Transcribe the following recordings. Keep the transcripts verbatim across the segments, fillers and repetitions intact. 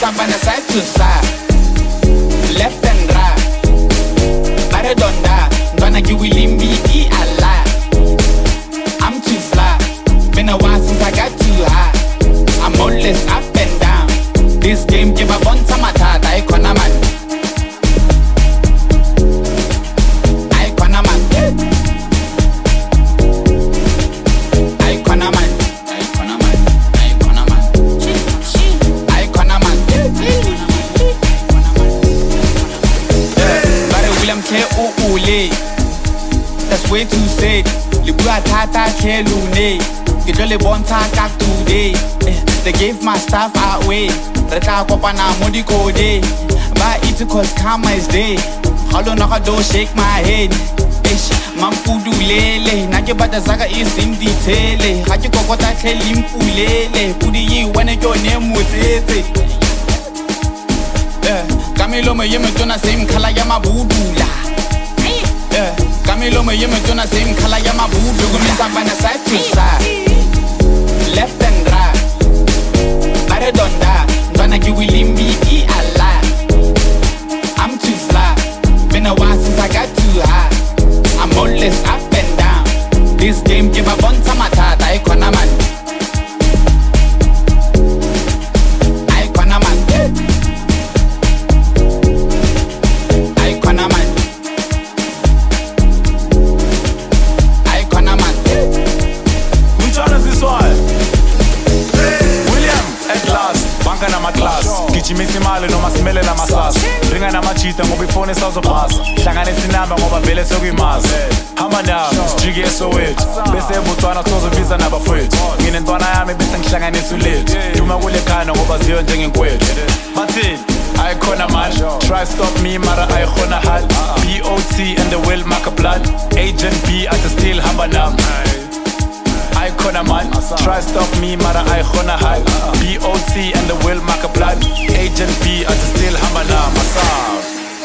Sabana side to side, left and right. Baradonda, Donna Giwilimbi, E Allah. I'm too fly, been a while since I got too high. I'm always up and down. This game give a bunch of matata, I can't man. I can't man. I can't man. That's way too sad. Libua tata kelune. Get jolly bonta kak today. They gave my stuff away. Reta kopana modi kode. Ba it cause karma is day. Halo naka do shake my head. Ish, mampudu lele. Nake bata zaga is in detail. Haki kokota kelim pulele. Pudi yi wane your name with it. Camilo me yeme tona same kala yama budula. Camilo me yeme tona same kala yama budu. Go me sabana side to side, left and right. Baradonda, Donna Giwilimbi, E Allah. I'm too fly, been a while since I got too high. I'm always up and down. This game give a bunch of matata, I can't man. I can't man. Na ma class gijimisa imali noma simele namasasa ringa namachita ngoba ifone sawuzopasa hlanganisa inamba ngoba vele sokuyimazi hamba nawo sijike esowethu bese ebuthwana sozobiza nabafowethu ngine ntwana yami bese ngihlanganisa ulethu duma kule khana ngoba ziyo njengenkwethu bathini ayikhona manje try stop me mara ayikhona hal B O T and the will mark a blood agent B at the still hamba nami Icona man, try stop me, mara icona high. B O T and the will mark a blood. Agent B at the still hamana masam.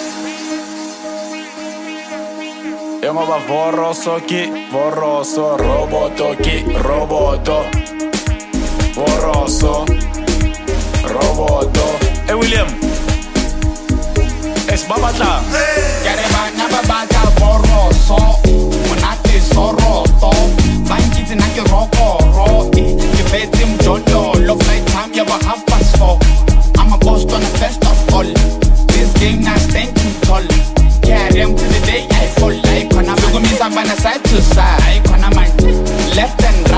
Yongoba voroso ki, voroso roboto ki, roboto. Voroso, roboto. Hey William, es babata. Yareba nababata voroso, monate soroto. Banjiti na ke roko ro, ke fete mjolo. Love like time, you have half past four. I'm a boss on the first of all. This game not stand too tall. Carry him to the day I fall. I can't man. Go me sabana side to side. I can't man. Left and